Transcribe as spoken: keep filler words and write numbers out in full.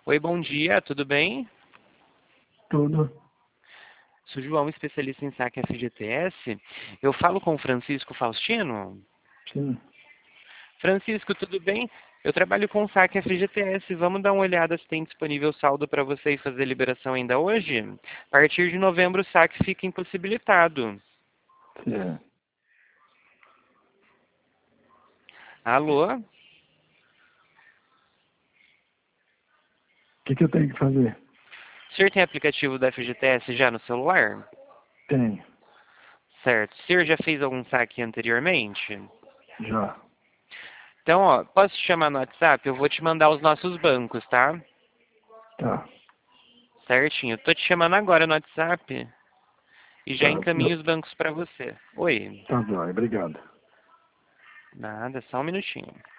Oi, bom dia, tudo bem? Tudo. Sou João, especialista em saque F G T S. Eu falo com o Francisco Faustino. Sim. Francisco, tudo bem? Eu trabalho com saque F G T S. Vamos dar uma olhada se tem disponível saldo para você fazer liberação ainda hoje? A partir de novembro o saque fica impossibilitado. Sim. Alô? O que, que eu tenho que fazer? O senhor tem aplicativo da F G T S já no celular? Tenho. Certo. O senhor já fez algum saque anteriormente? Já. Então, ó, posso te chamar no WhatsApp? Eu vou te mandar os nossos bancos, tá? Tá. Certinho. Eu tô te chamando agora no WhatsApp e já Tá. encaminho Eu- os bancos para você. Oi. Tá, joia. Obrigado. Nada, só um minutinho.